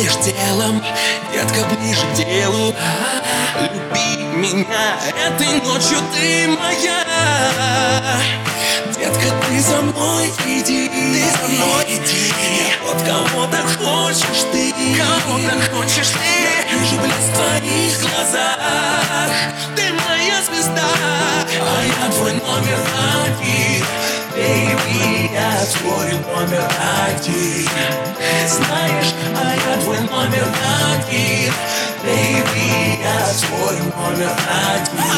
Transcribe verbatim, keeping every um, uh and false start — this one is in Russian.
знаешь телом, детка, ближе к делу. Люби меня этой ночью, ты моя. Детка, ты за мной иди, ты за мной иди. Вот кого-то хочешь ты, кого-то хочешь ты. Я вижу блеск в твоих глазах, ты моя звезда, а я твой номер один. Baby, я твой номер один. Знаешь, а я твой номер один. Baby, я твой номер один.